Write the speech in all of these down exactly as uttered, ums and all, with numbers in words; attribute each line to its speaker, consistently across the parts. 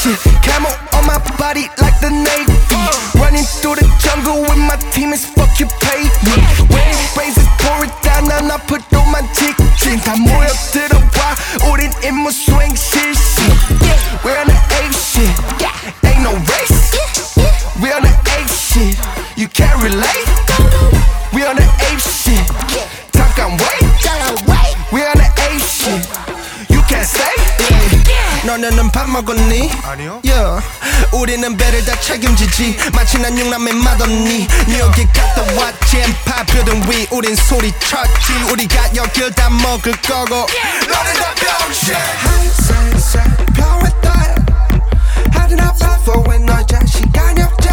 Speaker 1: shit, camo on my body like the Navy. Running through the jungle with my team is fuck you pay me. When it raises pour it down 난 아프도 직진 다 모여들어와 우린 임무 수행 실시. We're on the ape shit, ain't no race. We're on the ape shit, you can't relate. We're on the ape shit, 잠깐 wait. We're on the ape shit, you can't stay. 너네는 밥 먹었니?
Speaker 2: 아니요.
Speaker 1: Yeah. 우리는 배를 다 책임지지 마치 난 육남의 맏언니 뉴욕에 갔다 왔지 엠파 빌딩 위 우린 소리쳤지 우리가 여길 다 먹을 거고 너는 다 병신 살살살 평했다 하든 아파 for when 너 자신감이 없지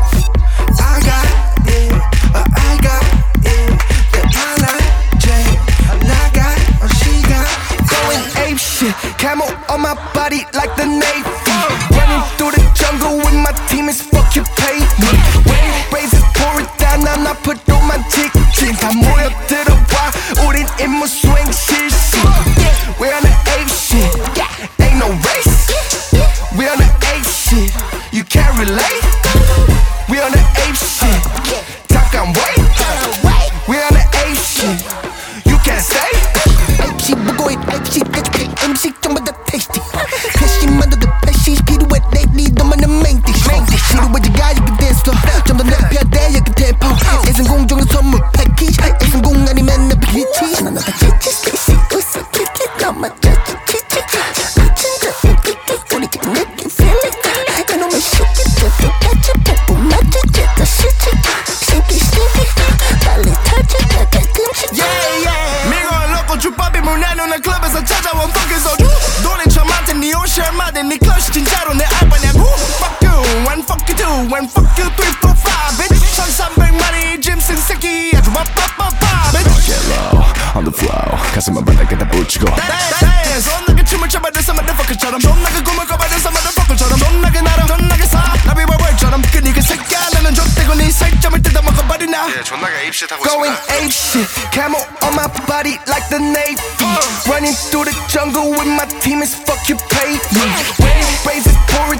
Speaker 1: I got it, uh, I got it yeah, I like J 나가 어 시간 going ape shit camo on my body like the Navy running through the jungle with my team is fuck you pay me when it raises pour it down 난 아프도만 직진 다 모여들어와 우린 임무 수행 실시 We're on the ape shit ain't no race We're on the ape shit you can't relate We're on the ape shit 잠깐 wait We're on the ape shit you can't stay ape shit 무고해 ape shit 에듀케이 음식 전부 다 tasty 패시만도 더 패시 필요해 lately 너만의 main dish 지루해지가 여기 dance floor 좀 더 높여야 돼 여기 tempo 애선 공중은 선물 패키지 애선 공 아니면 내 비치 난 너가 지치 스테이시 웃어 키키 너만 저지 키치 미친 듯 웃기게 우리 지금 느낌 feel it 이놈의 시기 뜯어 같이 뽀뽀 맞추지 더 시치 신기 신기 빨리 터지게 가끔씩 yeah yeah 미국은 로꼬 주법이 문해놓는 클럽에서 찾아온 펑크 소주 노래 처음한테 네 옷이얼마든 네 컷이 진짜로 내 알바냐고 Fuck you one fuck you two one fuck you three four five bitch 천삼백만이 짐승 새끼 아주 빠빠빠빠 bitch
Speaker 3: Get low on the flow 가슴만 바닥에다 붙이고
Speaker 1: Dance 존나게 춤을 춰버려서 motherfucker처럼 존나게 꿈을 꿔버려서 motherfucker처럼 존나게 나랑 존나게 사 나비 벌벌처럼 끈이 그 새끼야 나는 좆대고 네 살점을 뜯어먹어버리나
Speaker 2: 예, 존나게 apeshit 하고
Speaker 1: Going
Speaker 2: 있습니다.
Speaker 1: ape shit, camo on my body like the Navy. Running through the jungle with my team is fuck you pay me. When it raises pour it